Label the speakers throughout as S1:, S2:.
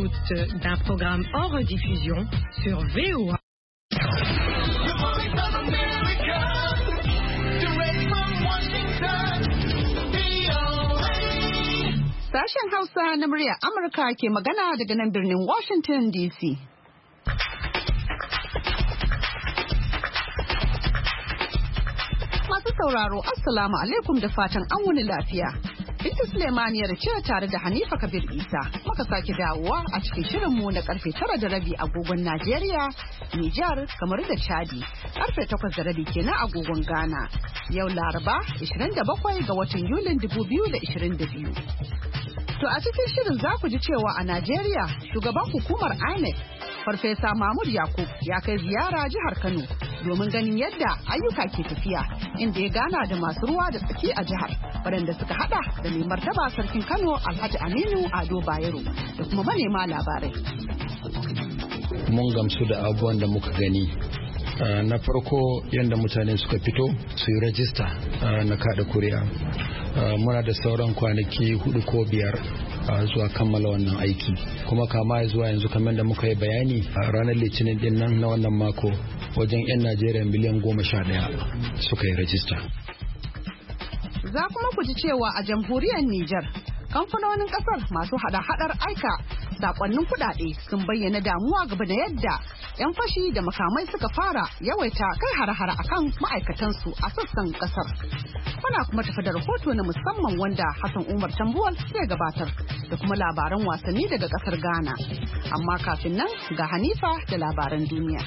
S1: l'écoute d'un programme en rediffusion sur VOA.
S2: Sashen Hausa na muryar Amurka ke magana daga nan birnin Washington DC. Masu sauraro, Assalamu alaikum da fatan an wuni lafiya. Binta Suleimaniyar ce tare da Hanifa Kabir Isa muka sake dawowa a cikin shirinmu na karfe 9:30 agogon Najeriya, Nijar, kamar da Chadi, karfe 8:30 kenan agogon Ghana. Yau Laraba 27 ga watan Yulin 2022. To a cikin shirin za ku ji cewa a Najeriya shugaban hukumar INEC Farfesa Mahmud Yakub ya kai ziyara jihar Kano domin ganin yadda ayyuka ke tafiya, inda ya gana da masu ruwa da tsaki a jihar waɗanda suka hada da mai martaba sarkin Kano Alhaji Aminu Ado Bayero da kuma manema labarai.
S3: Mun gamsu da abubuwan da muka gani. Na farko yadda mutane suka fito su yi rajista na kada kuri'a. Muna da sauran kwanaki 4 ko 5 zuwa kammala wannan aiki, kuma kama zuwa yanzu kamar da muka yi bayani a ranar litinin din nan na wannan mako wajen 'yan Najeriya miliyan 11 suka yi rajista.
S2: Za kuma ku ji cewa a jamhuriyar Nijar kamfanonin kasar masu hada-hadar aika sakonnin kudade sun bayyana damuwa game da yadda 'yan fashi da makamai suka fara yawaita kai hare-hare akan ma'aikatansu a sassan kasar. Muna kuma tafi da rahoto na musamman wanda Hassan Umar Tambuwal zai gabatar da kuma labaran wasanni daga kasar Ghana. Amma kafin nan ga Hanifa da labaran duniya.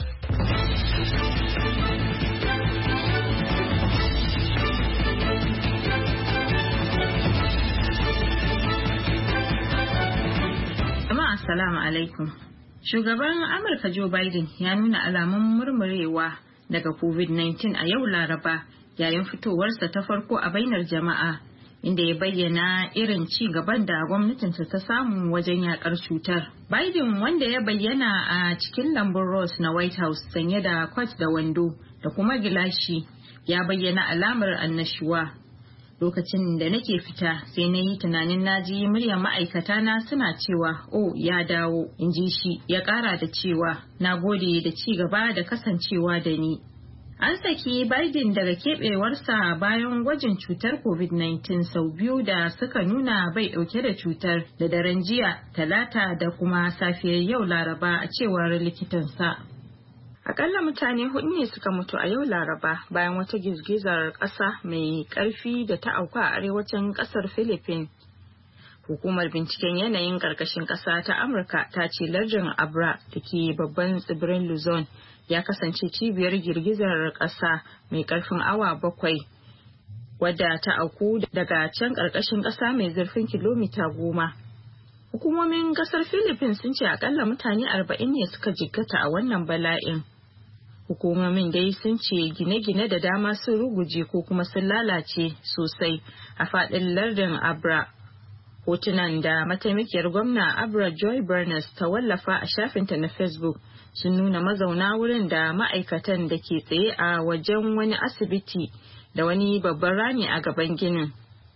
S4: Assalamu alaikum. Shugaban Amurka Joe Biden ya nuna alamun murmurewa daga COVID-19 a yau Laraba yayin fitowarsa ta farko a bainar jama'a, inda ya bayyana irin ci gaban da gwamnatinsa ta samu wajen yakar cutar. Biden, wanda ya bayyana a cikin lambun Rose na White House sanye da kwat da wando da kuma gilashi, ya bayyana alamar annashuwa. Lokacin da nake fita sai na yi tunanin naji muryar ma'aikata na suna cewa "Oh, ya dawo," in ji shi. Ya kara da cewa "Na gode da ci gaba da kasancewa da ni." An saki Biden daga keɓewarsa bayan gwajin cutar COVID-19 sau 2 da suka nuna bai ɗauke da cutar da daren jiya Talata da kuma safiyar yau Laraba, a cewar likitansa. Akalla mutane 4 ne suka mutu a yau Laraba bayan wata girgizar ƙasa mai ƙarfi da ta auku a arewacin ƙasar Philippines. Hukumar binciken yanayin ƙarƙashin ƙasa ta Amurka ta ce lardin Abra da ke babban tsibirin Luzon ya kasance cibiyar girgizar ƙasa mai ƙarfin awa 7 wadda ta auku daga can ƙarƙashin ƙasa mai zurfin kilomita 10. Hukumomin ƙasar Philippines sun ce akalla mutane 40 ne suka jikkata a wannan bala'in. Hukumomin dai sun ce gine-gine da dama sun ruguje ko kuma sun lalace sosai a faɗin lardin Abra. Hotunan da mataimakiyar gwamna Abra Joy Bernes ta wallafa a shafinta na Facebook sun nuna mazauna wurin da ma'aikatan da ke tsaye a wajen wani asibiti da wani babban rami a gaban ginin.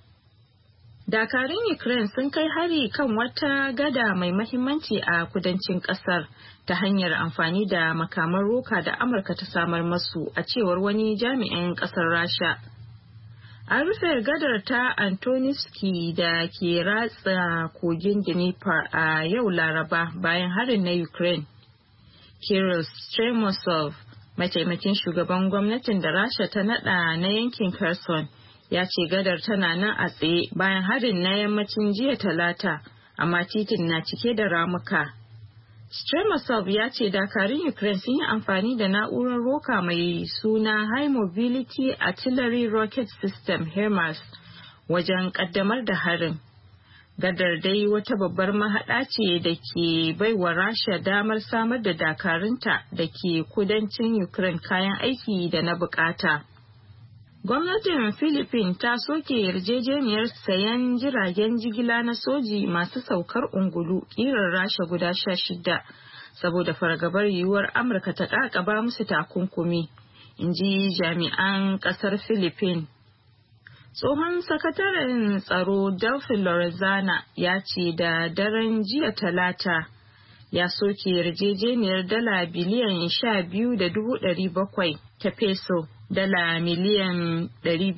S4: Dakarun Ukraine sun kai hari kan wata gada mai mahimmanci a kudancin kasar ta hanyar amfani da makaman roka da Amurka ta samar masu, a cewar wani jami'in kasar Rasha. An rufe gadar ta Antonivsky da ke ratsa kogin Dnipro a yau Laraba bayan harin na Ukraine. Kirill Stremosov, mataimakin shugaban gwamnatin da Rasha ta nada na yankin Kherson, ya ce gadar tana nan a tsaye bayan harin na yammacin jiya Talata, amma titin na cike da ramuka. Stremosov ya ce dakarun Ukraine sun yi amfani da na'urar roka mai suna High Mobility Artillery Rocket System HIMARS wajen kaddamar da harin. Gadar dai wata babbar mahaɗa ce da ke baiwa Rasha damar samar da dakarunta da ke kudancin Ukraine kayan aiki da na bukata. Gwamnatin Philippines ta soke yarjejeniyar sayan jiragen jigila na soji masu saukar ungulu ƙirar Rasha guda 16 saboda fargabar yiwuwar Amurka ta ƙaƙaba musu takunkumi, in ji jami'an ƙasar Philippines. Tsohon sakataren tsaro Delphi Lorenzana ya ce da daren jiya Talata ya soke yarjejeniyar dala biliyan 12,700 ta peso, dala miliyan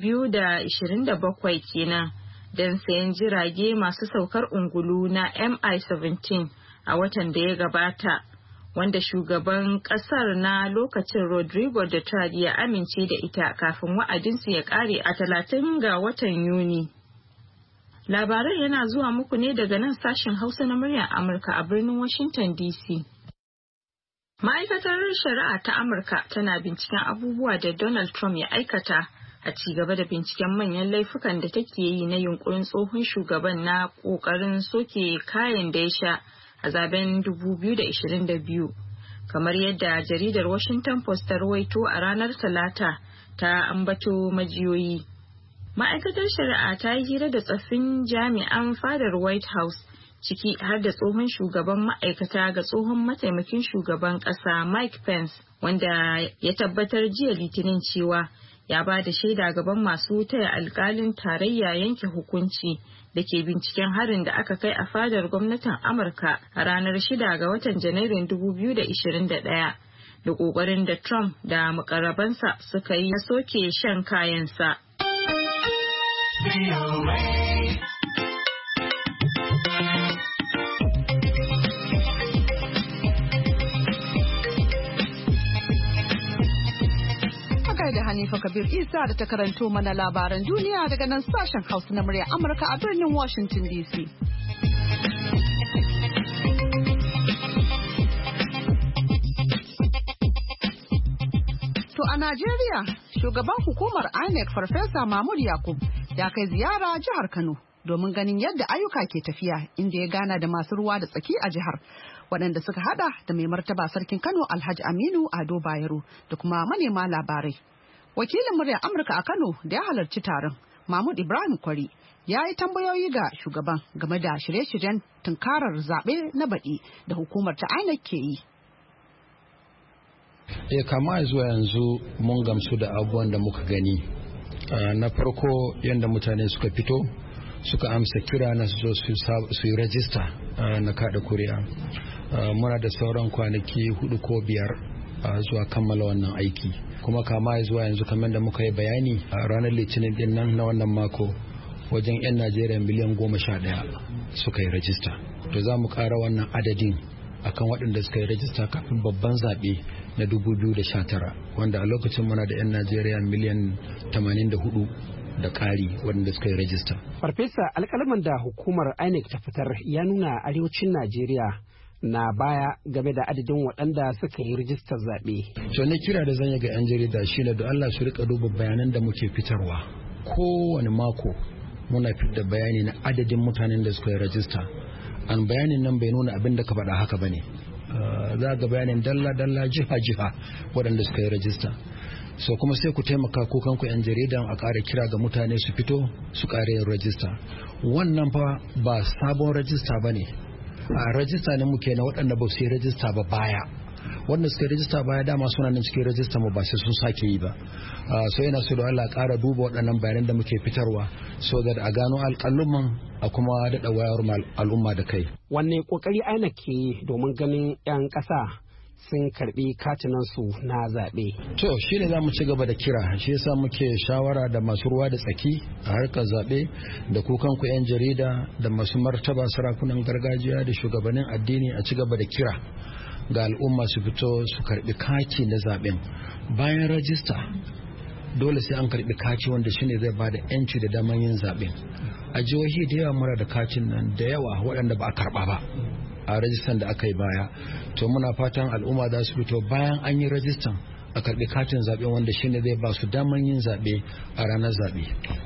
S4: 227 kenan don sayan jirage masu saukar ungulu na Mi-17 a watan da ya gabata, wanda shugaban kasar na lokacin Rodrigo Duterte ya amince da ita kafin wa'adinsu ya kare a 30 ga watan Yuni. Labaran yana zuwa muku ne daga nan sashen Hausa na muryar Amurka a birnin Washington DC. Ma'aikatar Shari'a ta Amurka tana binciken abubuwa da Donald Trump ya aikata a ci gaba da binciken manyan laifukan da take yi na yunkurin tsohon shugaban na kokarin soke kayan da ya sha a zaben 2022, kamar yadda jaridar Washington Post ta rawaito a ranar Talata ta ambato majiyoyi. Ma'aikatar Shari'a ta yi hira da tsaffin jami'an fadar White House, ciki har da tsohon shugaban ma'aikata ga tsohon mataimakin shugaban ƙasa Mike Pence, wanda ya tabbatar jiya Litinin cewa ya ba da shaida gaban masu taya alkalin tarayya yanke hukunci da ke binciken harin da aka kai a fadar gwamnatin Amurka a ranar 6 ga watan Janairun 2021 da ƙoƙarin da Trump da mukarrabansa suka yi na soke shan kayansa.
S2: Da Hanifa Kabir Isa da ta karanto mana labaran duniya daga nan sashen Hausa na murya Amurka a birnin Washington DC. To a Najeriya, shugaban hukumar INEC Farfesa Mahmud Yakub ya kai ziyara jihar Kano domin ganin yadda ayyuka ke tafiya, inda ya gana da masu ruwa da tsaki a jihar, waɗanda suka hada da mai martaba sarkin Kano Alhaji Aminu Ado Bayero da kuma manema labarai. Wakilin muryar Amurka a Kano da ya halarci taron, Mahmud Ibrahim Kwari, ya yi tambayoyi ga shugaban game da shirye-shiryen tunkarar zaɓe na baɗi da hukumar ta INEC ke yi.
S3: Kama zuwa yanzu mun gamsu da abubuwan da muka gani. Na farko yadda mutane suka fito suka amsa kira na su yi rajista na kada kuri'a. Muna da sauran kwanaki 4 ko 5 zuwa kammala wannan aiki, kuma kama zuwa yanzu kamar da muka yi bayani a ranar litinin din nan na wannan mako wajen 'yan Najeriya miliyan 11 suka yi rajista. To za mu ƙara wannan adadin akan waɗanda suka yi rajista kafin babban zaɓe na 2019, wanda a lokacin muna da 'yan Najeriya miliyan 84 da ƙari waɗanda suka yi rajista.
S5: Farfesa, alƙalaman da hukumar INEC ta fitar ya nuna arewacin Najeriya na baya game da adadin waɗanda suka yi rijistar zaɓe.
S3: So ne kira da zan yi ga 'yan jarida shi ne da Allah su rika duba bayanan da muke fitarwa. Kowane mako muna fitar da bayani na adadin mutanen da suka yi rajista. An bayanin nan bai nuna abin da ka faɗa haka ba ne. Za ga bayanin dalla-dalla jiha-jiha waɗanda suka yi rajista. So kuma sai ku taimaka kukanku 'yan jaridan a ƙara kira ga mutane su fito su ƙara yin rajista. Wannan fa ba sabon rajista ba ne. A rajista ne muke na waɗanda ba su yi rajista ba baya, wanda suka yi rajista baya dama suna nan cikin rajista mu ba sai sun sake yi ba. So yana so da Allah ƙara duba waɗannan bayanan da muke fitarwa so da a gano alƙaluman a kuma daɗa wayar al'umma da kai.
S5: Wanne ƙoƙari INEC ke yi domin ganin 'yan ƙasa sun karɓi katinansu na zaɓe?
S3: To shi ne za mu ci gaba da kira, shi yasa muke shawara da masu ruwa da tsaki a harkar zaɓe da kukanku 'yan jarida da masu martaba sarakunan gargajiya da shugabannin addini a ci gaba da kira ga al'umma su fito su karɓi kati na zaɓen. Bayan rajista dole sai an karɓi kati wanda shine zai ba da 'yanci da daman yin zaɓen. A jihohi da yawa mura da katin nan da yawa waɗanda ba a karɓa ba a rajistan da aka yi baya. To muna fatan al'umma za su fito bayan an yi rajistan a karbi katin zaɓe wanda shine zai ba su daman yin zaɓe a ranar zaɓe.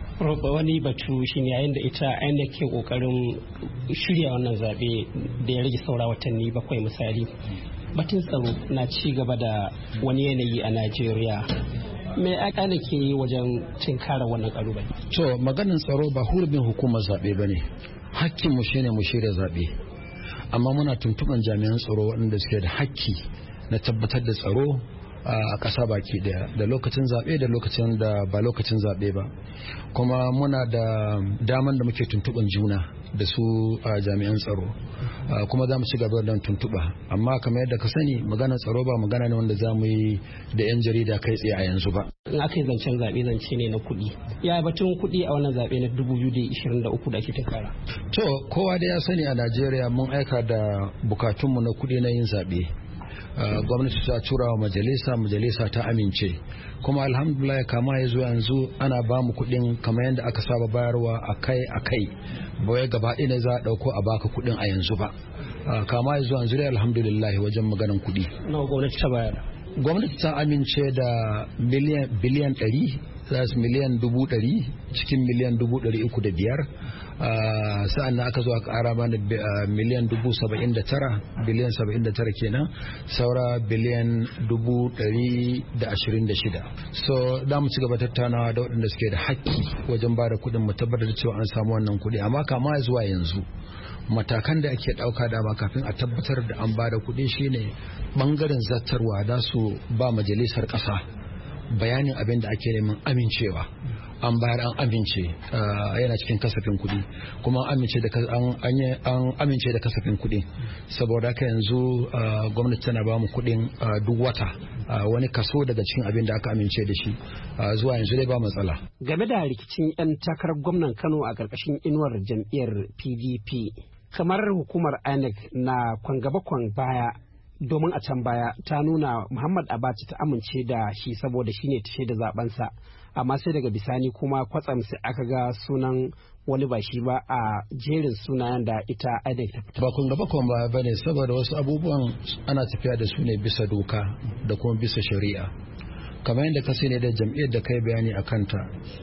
S5: Wani batu shine yayin da ita INEC ke kokarin shirya wannan zaɓe da ya rage saura watanni 7 misali, batun tsaro na ci gaba da wani yanayi a Najeriya. Me aka ne ke yi wajen tinkara wannan kalubale?
S3: To maganin tsaro ba hurumin hukumar zaɓe ba ne, hakkinmu shine mu shirya zaɓe. Amma muna tuntuɓan jami'an tsaro waɗanda suke da hakki na tabbatar da tsaro a ƙasa baki daya, da lokacin zaɓe da lokacin da ba lokacin zaɓe ba. Kuma muna da daman da muke tuntuɓin juna da su jami'an tsaro, kuma za mu ci gaba da tuntuɓa. Amma kamar yadda ka sani, maganar tsaro ba magana ne wanda za mu yi da 'yan jarida kai tsaye a yanzu ba.
S5: In aka yi zancen zaɓe, zance ne na kuɗi. Ya batun kuɗi a wannan zaɓe na 2023 da ake takara?
S3: To, kowa da ya sani a Najeriya mun aika da bukatunmu na kuɗi na yin zaɓe. Gwamnati ta tura wa majalisa ta amince, kuma alhamdulillah kama ya zuwa yanzu ana ba mu kuɗin kamar yadda aka saba bayarwa akai ba wai gaba ɗaya ne za a ɗauko a baka kuɗin a yanzu ba. Kama ya zuwa yanzu dai alhamdulillah wajen maganan kuɗi.
S5: Nawa gwamnati ta bayar?
S3: Gwamnati ta amince da biliyan 100, miliyan 100 cikin miliyan 305. Sa'an nan aka zo a ƙara mana miliyan 79, biliyan 79 kenan, saura biliyan 126. So da mu ci gaba tattaunawa da waɗanda suke da haƙƙi wajen ba da kuɗin, mu tabbatar da cewa an samu wannan kuɗi. Amma kama zuwa yanzu matakan da ake ɗauka dama kafin a tabbatar da an ba da kuɗi shine ɓangaren zartarwa da su ba majalisar ƙasa bayanin abin da ake neman amincewa. An bayar, an amince, yana cikin kasafin kuɗi, kuma an amince da kasafin kuɗi. Saboda haka yanzu gwamnati tana ba mu kuɗin duk wata, wani kaso daga cikin abin da aka amince da shi. Zuwa yanzu dai ba matsala.
S5: Game da rikicin 'yan takarar gwamnan Kano a ƙarƙashin inuwar jam'iyyar PDP, kamar hukumar INEC na kwangaba baya, domin a can baya ta nuna Muhammad Abacha ta amince da shi saboda shine tashe da zabensa, amma sai daga bisani kuma kwatsam sai aka ga sunan wani ba shi ba a jerin sunayen da ita INEC ta fita.
S3: Ba kun gaba ba ne, saboda wasu abubuwan ana tafiya da su ne bisa doka da kuma bisa shari'a. Kamar yadda ka sani da jam'iyyar da kai bayani a kanta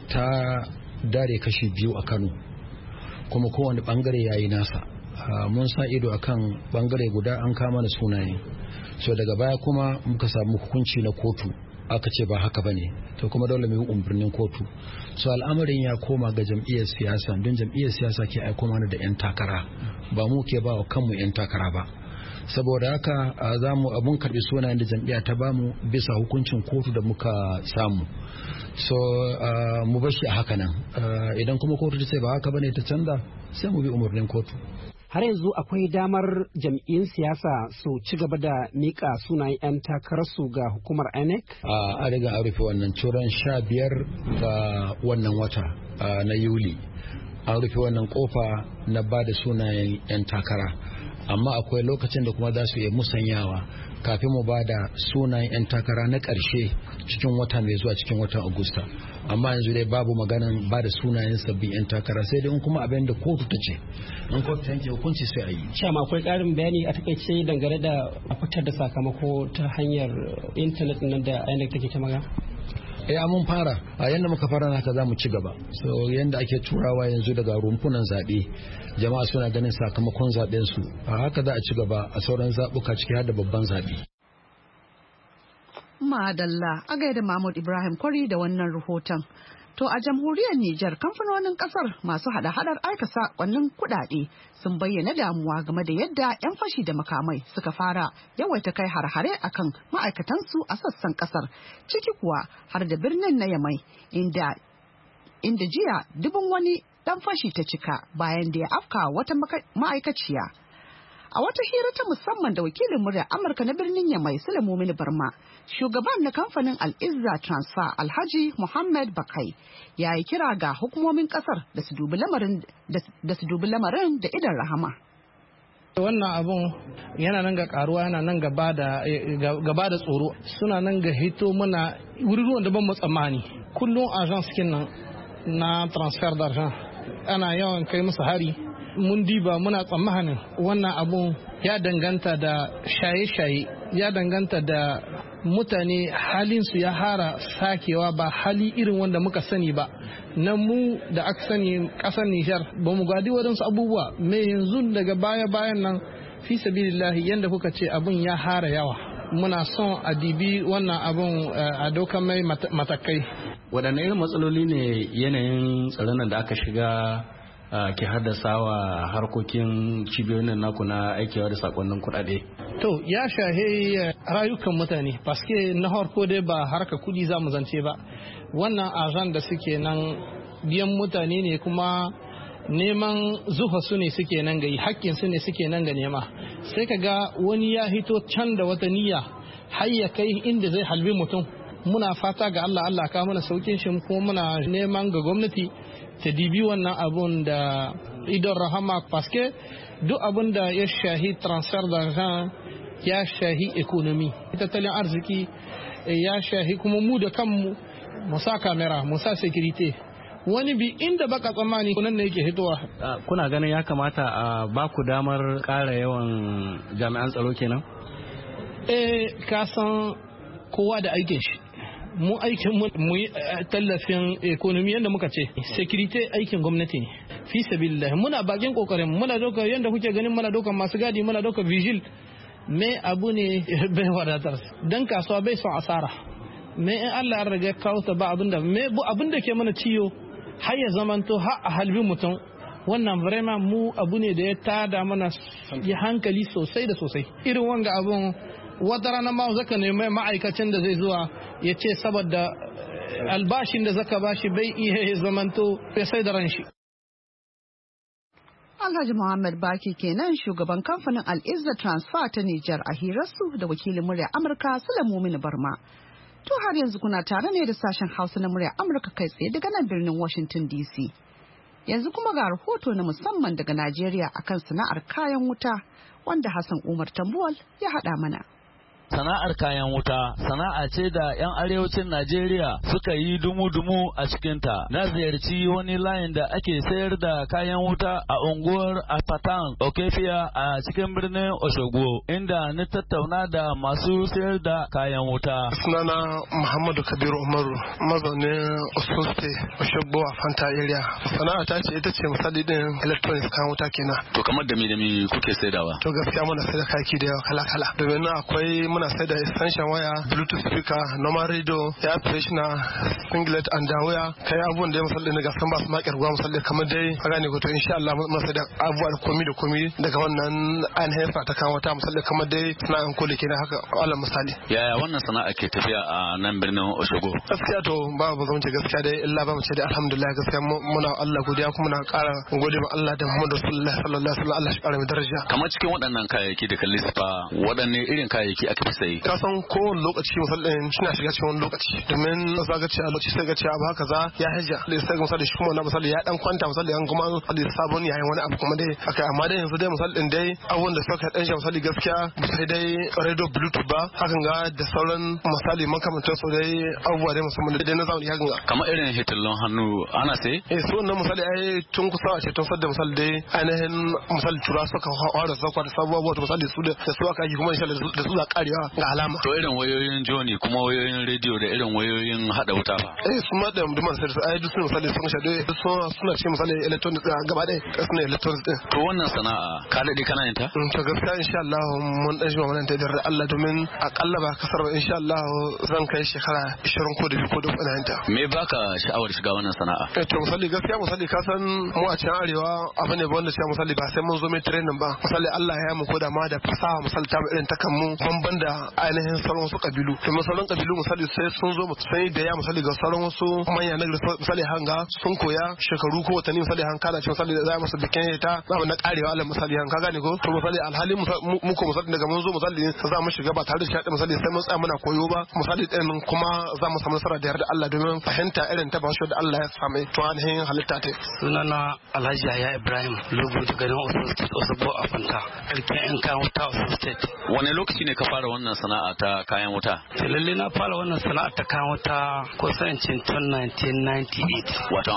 S3: ta dare kashi biyu a Kano, kuma kowane bangare yayi nasa. Mun sa ido akan bangare guda, an kama da sunaye, so daga baya kuma muka samu hukunci na kotu, aka ce ba haka bane, to kuma dole mu yi umarnin kotu. So al'amarin ya koma ga jam'iyyar siyasa, don jam'iyyar siyasa ke aiko mana da 'yan takara, ba mu ke ba wa kanmu 'yan takara ba. Saboda haka za mu abun karbi sunayen da jam'iyya ta bamu bisa hukuncin kotu da muka samu. So mu bar shi a haka nan, idan kuma kotu ta ce ba haka bane ta canza, sai mu bi umarnin kotu.
S5: Har yanzu akwai damar jam'iyyun siyasa su ci gaba da mika sunayen 'yan takararsu ga hukumar INEC?
S3: A riga an rufe wannan turan 15 ga wannan wata na Yuli. An rufe wannan kofa na ba da sunayen 'yan takara. Amma akwai lokacin da kuma za su iya musanyawa kafin mu ba da sunayen 'yan takara na ƙarshe cikin wata mai zuwa cikin watan Agusta. Amma yanzu dai babu maganan ba da sunayen sabbin 'yan takara, sai dai in kuma abin da kotu ta ce, in kotu ta yanke hukunci sai a yi.
S5: Shama akwai ƙarin bayani a takaice dangane da fitar da sakamako ta hanyar intanet nan da INEC take ta magana?
S3: Mun fara a yanda muka fara haka za mu ci gaba. So yanda ake turawa yanzu daga rumfunan zaɓe, jama'a suna ganin sakamakon zaɓen su, a haka za a ci gaba a sauran zaɓuka ciki har da babban zaɓe.
S2: Madalla, a gaida Mahmud Ibrahim Kwari da wannan rahoton. To a jamhuriyar Nijar, kamfanonin kasar masu hada-hadar aika sakonnin kudade sun bayyana damuwa game da yadda 'yan fashi da makamai suka fara yawaita kai har-hare akan ma'aikatansu a sassan kasar, ciki kuwa har da birnin na Yamai, inda jiya dubin wani dan fashi ta cika bayan da ya afka wata ma'aikaciya. A wata hira ta musamman da wakilin muryar Amurka na birnin Yamai, Sulaimu Barma, shugaban na kamfanin Al-Izza Transfer Alhaji Muhammad Bakai ya yi kira ga hukumomin kasar da su dubi lamarin da idan rahama.
S6: Wannan abun yana nan ga karuwa, yana nan gaba da tsoro, suna nan ga hito muna wurin da ban mu tsammani. Kullum agence kin nan na transfer d'argent ana yawan kai musu hari. Mun diba muna tsammanin wannan abun ya danganta da shaye-shaye, ya danganta da mutane halinsu ya hara sakewa, ba hali irin wanda muka sani ba. Na mu da aka sani kasar Nijar ba mu gadi waɗansu abubuwa, mai yanzu daga baya-bayan nan fi sabilillahi yanda kuka ce abun ya hara yawa. Muna son a dibi wannan abun a dokan mai matakai.
S7: Waɗanne irin matsaloli ne yanayin tsaron da aka shiga ke haddasa wa harkokin cibiyoyin naku na aikewa da sakonnin kuɗaɗe?
S6: To ya shahe rayukan mutane paske na harko dai ba harka kuɗi za mu zance ba, wannan azan da suke nan biyan mutane ne kuma neman zufa su ne suke nan ga yi, hakkin su ne suke nan ga nema. Sai ka ga wani ya hito can da wata niyya har ya kai inda zai halbi mutum. Muna fata ga Allah ka mana saukin shi, kuma muna neman ga gwamnati ta dibi wannan abun da idon rahama, paske duk abun da ya shahi transfer d'argent ya shahi economy, tattalin arziki ya shahi kuma mu da kanmu mu sa kamera mu sa security. Wani bi inda baka tsammani kunan ne yake hitowa.
S7: Kuna ganin ya kamata a ba ku damar ƙara yawan jami'an tsaro kenan?
S6: Ka san kowa da aikin shi. Mu aikin mu yi tallafin economy yadda muka ce security aikin gwamnati ne fi sabilillah. Muna bakin kokarin, muna doka yadda kuke ganin muna doka masu gadi, muna doka vigil. Me abu ne bai wadatar dan kasuwa bai son asara. Me in Allah ya riga kawo ta ba abinda ke mana ciyo har ya zamanto har a halbi mutum, wannan vraiment mu abu ne da ya tada mana ya hankali sosai da sosai. Irin wanga abun wata rana ma zaka nemi ma'aikacin da zai zuwa ya ce saboda albashin da zaka bashi bai iya zamanto ya sai da ranshi.
S2: Alhaji Muhammad Baki kenan shugaban kamfanin Al-Izza Transfer ta Nijar a hirarsu da wakilin murya Amurka Sulaimu Barma. To har yanzu kuna tare ne da sashen Hausa na murya Amurka kai tsaye daga nan birnin Washington DC. Yanzu kuma ga rahoto na musamman daga Najeriya akan sana'ar kayan wuta wanda Hassan Umar Tambuwal ya haɗa mana.
S8: Sana'ar kayan wuta sana'a ce da 'yan arewacin Najeriya suka yi dumu-dumu a cikinta. Na ziyarci wani layin da ake sayar da kayan wuta a unguwar Apatan Okefia a cikin birnin Osogbo, inda ni tattauna da masu sayar da kayan wuta.
S9: Sunana Muhammadu Kabiru Umaru, mazaunin Ososte Osogbo a Fanta area. Sana'a ta ce ita ce misali din electronics kayan wuta kenan.
S8: To kamar da me kuke saidawa?
S9: To gaskiya muna saida kayaki da yawa kala-kala. Domin akwai muna sai da extension waya, bluetooth speaker, normal radio, air freshener, singlet and waya, kai abubuwan da ya musalli na gasan ba su makar ruwa musalli kamar dai ka gane ko to insha Allah mun sai da abubuwa da komi daga wannan ainihin ta kawo ta musalli kamar dai sana'an kole kenan haka Allah misali.
S8: Yaya wannan sana'a ke tafiya a nan birnin Osogbo?
S9: Gaskiya to ba zan ce gaskiya dai illa ba mu ce dai alhamdulillah gaskiya muna Allah godiya kuma muna ƙara gode ma Allah da Muhammadu Rasulullah sallallahu alaihi wasallam, Allah shi ƙara mu daraja.
S8: Kamar cikin waɗannan kayayyaki da kalli fa waɗanne irin kayayyaki aka sai?
S9: Ka san kowane lokaci musallin suna shiga cikin wani lokaci domin za ga cewa lokaci sai ga cewa ba haka za ya hajja da sai ga musalli shi kuma wannan musalli ya dan kwanta musalli an kuma musalli sabon yayin wani abu kuma dai haka amma dai yanzu dai musallin dai abubuwan da suka dan shi musalli gaskiya sai dai radio bluetooth ba hakan ga da sauran misali makamantar su dai abubuwa dai musamman dai na zamani hakan ga
S8: kamar irin hitillon hannu ana sai
S9: su wannan misali ai tun kusa a ce tun sadda misali dai ainihin misali tura suka fara zakwa da sabuwa wato misali su da su aka yi kuma insha Allah da su za karewa ga alama.
S8: To irin wayoyin joni kuma wayoyin rediyo da irin wayoyin hada wuta fa?
S9: Su ma da duman sai ai duk sun misali sun shaɗe suna ce misali electronic gaba ɗaya suna electronic din.
S8: To wannan sana'a ka daɗe kana yin ta?
S9: To gaskiya insha Allah mun dan shi wannan ta da Allah domin akalla ba kasar ba insha Allah zan kai shekara 20 ko da biyu ko da uku ina ta.
S8: Me baka sha'awar shiga wannan sana'a?
S9: To misali gaskiya misali ka san mu a cikin arewa abu ne wanda sai misali ba sai mun zo mai training ba. Misali Allah ya mu koda ma da fasaha misali ta irin ta kan mu banban da ainihin sauran wasu kabilu kuma sauran kabilu misali sai sun zo sai da ya misali ga sauran wasu manya na misali hanga sun koya shekaru ko watanni misali han kana cewa misali za mu bikin ta za mu na karewa Allah misali han ka gane ko to misali alhali mu ko misali daga mun zo misali za mu shiga ba tare da shaɗi misali sai mun tsaya muna koyo ba misali din kuma za mu samu nasara da yarda Allah domin fahimta irin ta bashi da Allah ya same to ainihin halitta ta
S10: sunana Alhaji Yahya Ibrahim Lugu daga nan Osogbo a Fanta alkin in kan wuta State.
S8: Wane lokaci ne ka fara wannan sana'a ta kayan wuta?
S10: Lalle na fara wannan sana'a ta kayan wuta kusan tun 1998.
S8: Wato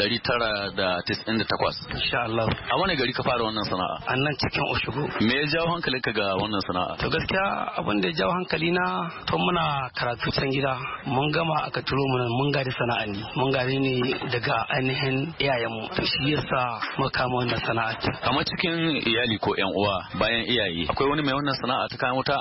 S8: 1998.
S10: Insha Allah.
S8: A wani gari ka fara wannan sana'a?
S10: A nan cikin Osogbo.
S8: Me ya jawo hankalinka ga wannan sana'a?
S10: To gaskiya abin da ya jawo hankali na to muna karatu can gida mun gama aka turo mu nan mun gadi sana'a ne. Mun gadi ne daga ainihin iyayenmu. To shi yasa muka kama wannan sana'a.
S8: Kamar cikin iyali ko ƴan uwa bayan iyaye akwai wani mai wannan sana'a ta kayan wuta a nan Osogbo?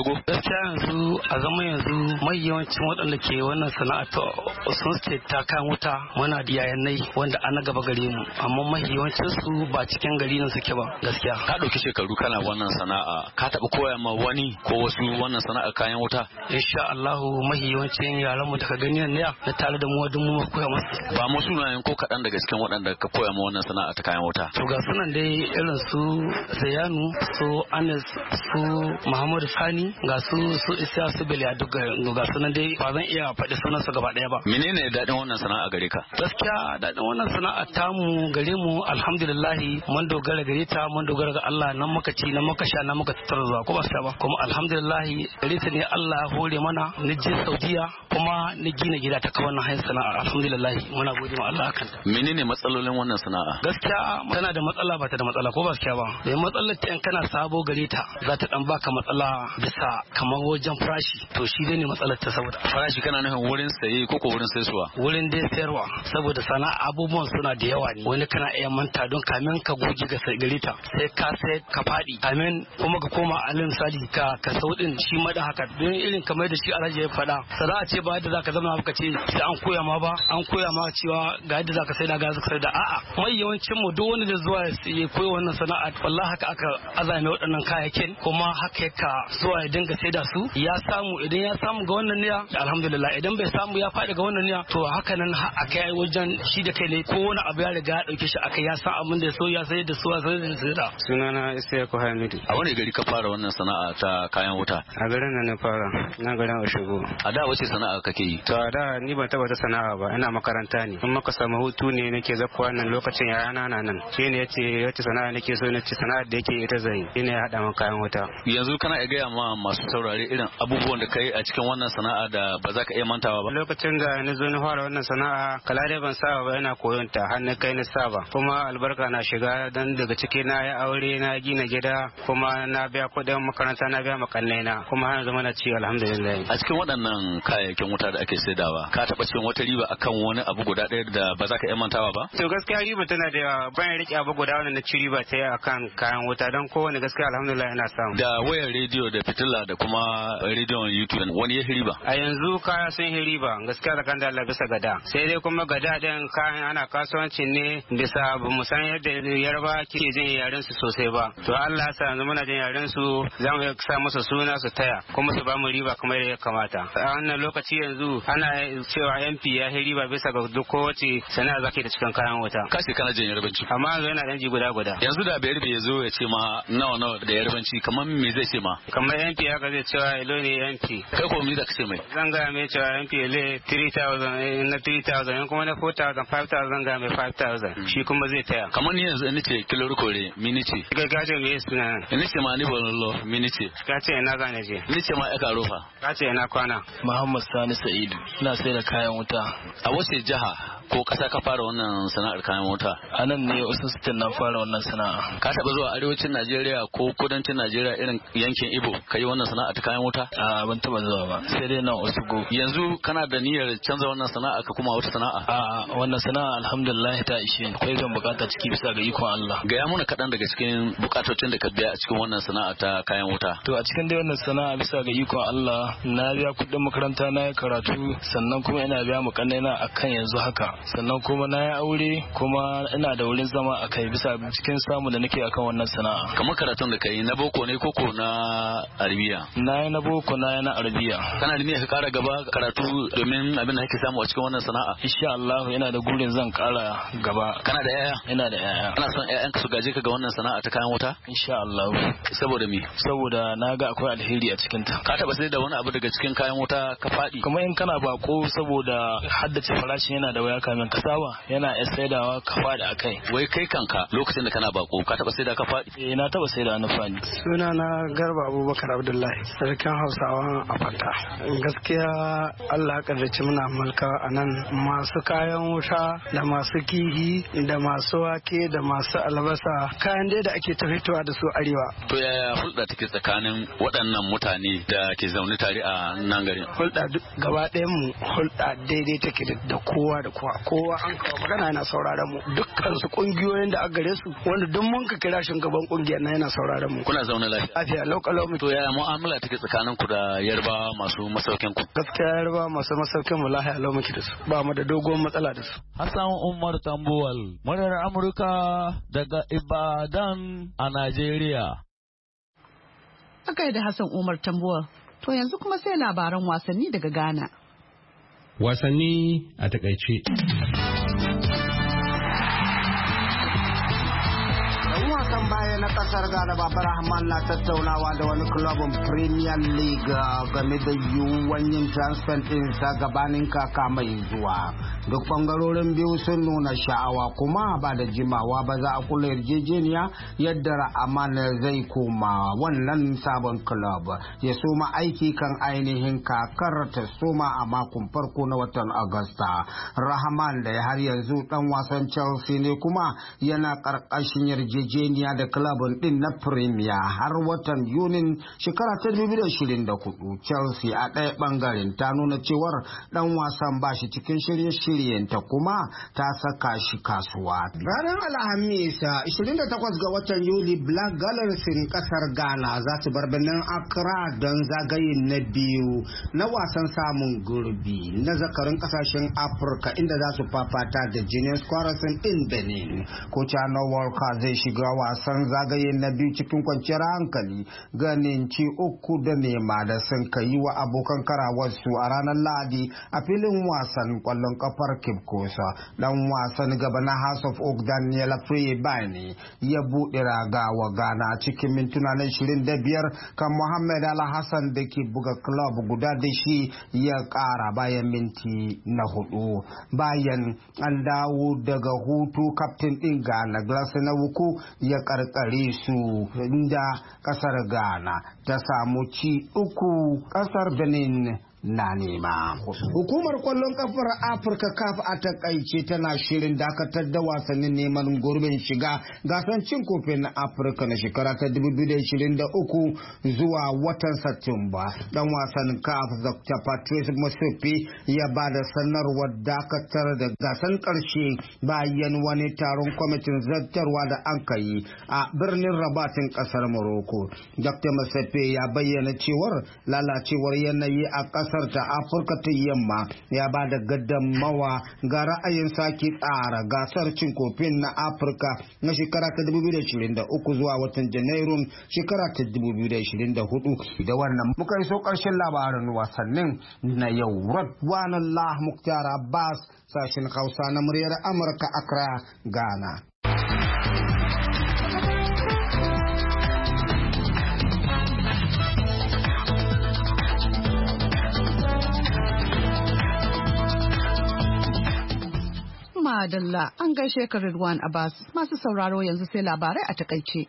S8: shigo?
S10: Gaskiya yanzu a zama yanzu mai yawancin waɗanda ke wannan sana'a sun ce ta kan wuta muna da yayanai wanda ana gaba gare mu amma mai yawancin su ba cikin gari nan suke ba gaskiya.
S8: Ka ɗauki shekaru kana wannan sana'a ka taɓa koya ma wani ko wasu wannan sana'ar kayan wuta?
S10: Insha Allah mai yawancin yaran mu daga gani ne na tare da mu wadun mu koya musu.
S8: Ba mu sunayen ko kaɗan daga cikin waɗanda ka koya ma wannan sana'a ta kayan wuta.
S10: To ga sunan dai irin su Zayanu, su Anas, su Muhammadu Sani, ga su Isa, su Biliya duk ga sunan dai ba zan iya faɗi sunan su gaba ɗaya ba.
S8: Menene daɗin wannan sana'a gare ka?
S10: Gaskiya daɗin wannan sana'a tamu gare mu alhamdulillah mun dogara gare ta mun dogara ga Allah nan muka ci nan muka sha nan muka tattara zuwa ko ba su ba kuma alhamdulillah gare ta ne Allah hore mana ni je Saudiya kuma ni gina gida ta wannan hanyar sana'a alhamdulillah muna gode ma Allah akan ta.
S8: Menene matsalolin wannan sana'a?
S10: Gaskiya tana da matsala ba ta da matsala ko ba su ba. Da matsalar ta in kana sabo gare ta za ta dan baka matsala bisa kamar wajen farashi to shi dai ne matsalar ta saboda
S8: farashi kana nufin wurin saye ko wurin sayarwa?
S10: Wurin dai sayarwa saboda sana'a abubuwan suna da yawa ne wani kana iya manta don kamin ka goge ga gare ta sai ka faɗi kamin kuma ka koma alin sali ka saudin shi ma da haka don irin kamar da shi Alhaji ya faɗa sana'a ce ba yadda zaka zama ka ce sai an koya ma ba an koya ma cewa ga yadda zaka sai da ga zaka sai da a'a mai yawancin mu duk wanda da zuwa ya koyi wannan sana'a wallahi haka aka azame waɗannan kayayyakin kuma haka ka zuwa ya dinga sai da su ya samu idan ya samu ga wannan niyya alhamdulillah idan bai samu ya faɗi ga wannan niyya to haka nan aka yi wajen shi da kai ne ko wani abu ya riga ya dauke shi aka ya san abin da ya so ya sai da su sai da su da
S11: sunana Isiyaku Hamidu.
S8: A wani gari ka fara wannan sana'a ta kayan wuta?
S11: A garin nan na fara na garin Oshogo.
S8: A da wace sana'a kake yi?
S11: To a da ni ban taba ta sana'a ba ina makaranta ne in maka samu hutu ne nake zakkuwa nan lokacin yayana na nan shi ne yace wace sana'a nake so nace sana'ar da yake ita zai ina ya hada maka kayan wuta.
S8: Yanzu kana iya gaya ma masu saurare irin abubuwan da kai a cikin wannan sana'a da ba za ka iya mantawa ba?
S11: Lokacin da na zo na fara wannan sana'a kala dai ban saba ba ina koyon ta har na kai na saba kuma albarka na shiga dan daga ciki na yi aure na gina gida kuma na biya kuɗin makaranta na biya makannai na kuma har zama na ci alhamdulillah.
S8: A cikin waɗannan kayayyakin wuta da ake saidawa ka taɓa cin wata riba akan wani abu guda ɗaya da ba za ka iya mantawa ba?
S11: To gaskiya riba tana da yawa ban rike abu guda wanda na ci riba ta akan kayan wuta don kowane gaskiya alhamdulillah ina samu.
S8: Da wayar rediyo da fitila da kuma rediyon YouTube wani ya riba?
S11: A yanzu kaya sun yi riba gaskiya da kan da Allah bisa gada sai dai kuma gada din kayan ana kasuwanci ne bisa ba mu san yadda yarba ke jin yaren su sosai ba to Allah sa yanzu muna jin yaren su za mu sa musu suna su taya kuma su ba mu riba kamar yadda ya kamata a wannan lokaci yanzu ana cewa MP ya yi riba bisa ga duk kowace sana'a zaka da cikin kayan wuta
S8: kashi kana jin yarbanci
S11: amma yanzu yana dan ji guda
S8: yanzu da bayar ya zo ya ce ma nawa da yarbanci kamar me zai ce ma
S11: kamar MP haka zai cewa ilo ne MP
S8: kai ko me zaka ce mai
S11: zan ga mai cewa MP le 3000 na 3000 kuma na 4000 5000 zan ga mai 5000 shi kuma zai taya
S8: kamar ni yanzu ni ce kilo kore mini ce
S11: gaje me suna
S8: ni ce ma ni bololo mini ce
S11: ka ce ina zan je
S8: ni ce ma aka rofa
S11: ka ce ina kwana
S12: Muhammad Sani Sa'idu ina sai da kayan wuta
S8: a wace jiha ko kasa ka fara wannan sana'ar kayan wuta
S12: a nan ne wasu sitin na fara wannan sana'a
S8: ka taba zuwa arewacin Najeriya ko kudancin Najeriya irin yankin Ibo kai wannan sana'a ta kayan wuta
S12: a ban taba zuwa ba sai dai nan Osogbo
S8: yanzu kana da niyyar canza wannan sana'a ka kuma wata sana'a
S12: a wannan sana'a alhamdulillah ta ishe ni akwai zan bukata ciki bisa ga ikon Allah
S8: ga ya muna kaɗan daga cikin bukatocin da ka biya a cikin wannan sana'a ta kayan wuta
S12: to a cikin dai wannan sana'a bisa ga ikon Allah na biya kuɗin makaranta na yi karatu sannan kuma ina biya mu kannena akan yanzu haka sannan kuma na yi aure kuma ina da wurin zama a kai bisa cikin samu da nake akan wannan sana'a
S8: kamar karatun da kai na boko ne koko na arabiya
S12: na yi na boko na yi na arabiya
S8: kana da niyyar ka kara gaba karatu domin abin da kake samu a cikin wannan sana'a
S12: insha Allah ina da gurin zan kara gaba
S8: kana da yaya
S12: ina da yaya
S8: kana son yayanka su gaje ka ga wannan sana'a ta kayan wuta
S12: insha Allah
S8: saboda me
S12: saboda na ga akwai alheri a cikin ta
S8: ka taba sai da wani abu daga cikin kayan wuta ka fadi
S12: kuma in kana bako saboda haddace farashin yana da waya kamin ka saba yana iya saidawa ka fadi akai
S8: wai kai kanka lokacin da kana bako ka taba saida ka fadi
S12: na taba saida na fadi
S13: suna na Garba Abubakar Abdullahi sarkin Hausawa a Fata gaskiya Allah kaddace muna mulka anan masu kayan wuta da masu kihi da masu wake da masu albasa kayan dai da ake tafitowa da su arewa
S8: to yaya hulɗa take tsakanin waɗannan mutane da ke zaune tare a nan garin
S13: hulɗa gaba ɗayan mu hulɗa daidai take da kowa da kowa kowa an kawo magana yana sauraron mu dukkan su kungiyoyin da aka gare su wanda duk mun ka kira shugaban kungiyar na yana sauraron mu.
S8: Kuna zaune lafiya
S13: lokalo mu.
S8: To ya mu'amala take tsakanin ku da Yarbawa masu masaukin ku?
S13: Gaskiya Yarbawa masu masaukin mu lafiya lau muke da su ba mu da dogon matsala da su.
S8: Hassan Umar Tambuwal, muryar Amurka daga Ibadan a Najeriya.
S2: Aka da Hassan Umar Tambuwal. To yanzu kuma sai labaran wasanni daga Ghana.
S14: Wasanni a takaice.
S15: Wasan baya na kasar Ghana Baba Rahman na tattaunawa da wani klubin Premier League game da yiwuwan yin transfer ɗinsa gabanin kaka mai zuwa. Duk bangarorin biyu sun nuna sha'awa kuma ba da jimawa ba za a kula yarjejeniya yadda Rahman zai koma wannan sabon club ya soma aiki kan ainihin kakar ta soma a makon farko na watan Agusta. Rahman da har yanzu dan wasan Chelsea ne kuma yana karkashin yarjejeniya da klabin din na Premier har watan Yunin shekara ta 2024. Chelsea a ɗaya bangaren ta nuna cewar dan wasan ba shi cikin shirye-shiryenta kuma ta saka shi kasuwa. Ranar Alhamis 28 ga watan Yuli Black Galleries kasar Ghana za su bar birnin Accra don zagaye na biyu na wasan samun gurbi na zakarin kasashen Afirka inda za su fafata da Genius Quarrison din Benin. Kocha na Walker zai shiga wasan zagaye na biyu cikin kwanciyar hankali ganin ci 3-0 da sun kai wa abokan karawarsu a ranar Lahadi a filin wasan kwallon kafar Cape Coast. Dan wasan gaba na House of Oak Daniel Freyebane ya buɗe raga wa Ghana cikin mintuna na 25 kan Mohamed Al-Hassan da ke buga club guda da shi ya ƙara bayan minti na 4. Bayan an dawo daga hutu kaftin ɗin Ghana Glass na Wuku ya karkare su inda kasar Ghana ta samu ci 3 kasar Benin na nema. Hukumar kwallon kafar Afirka CAF a takaice tana shirin dakatar da wasannin neman gurbin shiga gasar cin kofin na Afirka na shekara ta 2023 zuwa watan Satumba. Dan wasan CAF Dr. Patrice Motsepe ya ba da sanarwar dakatar da gasar karshe bayan wani taron kwamitin zartarwa da an kai a birnin Rabatin kasar Morocco. Dr. Motsepe ya bayyana cewar lalacewar yanayi a kasar ta Afirka ta yamma ya ba da gaddamawa ga ra'ayin sake tsara gasar cin kofin na Afirka na shekara ta 2023 zuwa watan Janairun shekara ta 2024. Da wannan muka iso ƙarshen labarin wasannin na yau. Radwanullah Muktar Abbas, sashen Hausa na muryar Amurka, Accra, Ghana.
S2: Madalla an gaishe ka Ridwan Abbas. Masu sauraro yanzu sai labarai a takaice.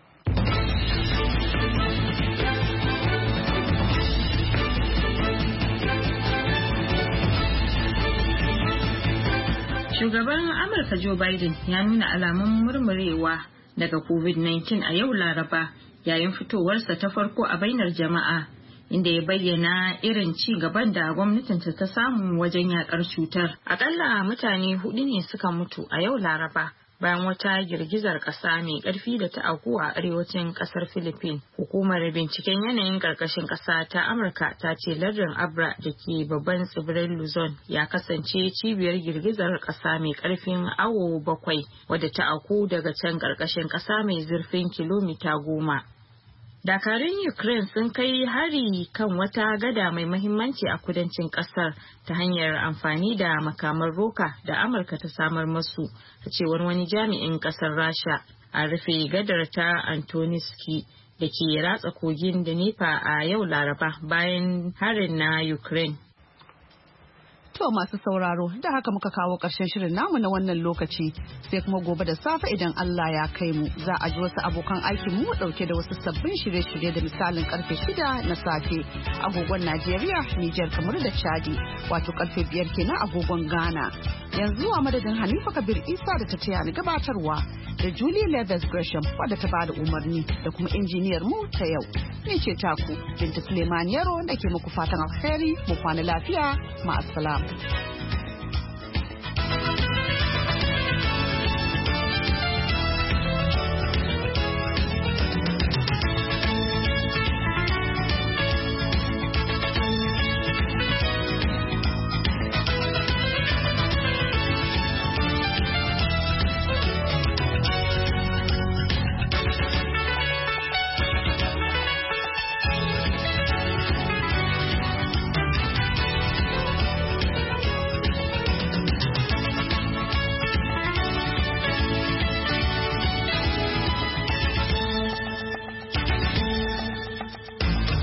S4: Shugaban Amurka Joe Biden ya nuna alamun murmurewa daga COVID-19 a yau Laraba yayin fitowarsa ta farko a bainar jama'a, inda ya bayyana irin ci gaban da gwamnatinta ta samu wajen yakar cutar. Akalla mutane 4 ne suka mutu a yau Laraba bayan wata girgizar ƙasa mai ƙarfi da ta auku a arewacin ƙasar Philippines. Hukumar binciken yanayin ƙarƙashin ƙasa ta Amurka ta ce lardin Abra da ke babban tsibirin Luzon ya kasance cibiyar girgizar ƙasa mai ƙarfin awo 7 wadda ta auku daga can ƙarƙashin ƙasa mai zurfin kilomita 10. Dakarun Ukraine sun kai hari kan wata gada mai mahimmanci a kudancin kasar ta hanyar amfani da makaman roka da Amurka ta samar masu, a cewar wani jami'in kasar Rasha. A rufe gadar ta Antoniski da ke ratsa kogin Dnipro a yau Laraba bayan harin na Ukraine.
S2: To masu sauraro, da haka muka kawo ƙarshen shirin namu na wannan lokaci, sai kuma gobe da safe idan Allah ya kai mu za a ji wasu abokan aikin mu dauke da wasu sabbin shirye-shirye da misalin karfe 6 na safe agogon Najeriya, Nijar, Kamaru da Chadi, wato karfe 5 kenan agogon Ghana. Yanzu a madadin Hanifa Kabir Isa da ta taya ni gabatarwa da Julie Leathers Gresham wadda ta bada umarni da kuma injiniyar mu ta yau. Ni ce taku Binta Suleiman Yaro da ke muku fatan alheri, mu kwana lafiya, ma'assalam.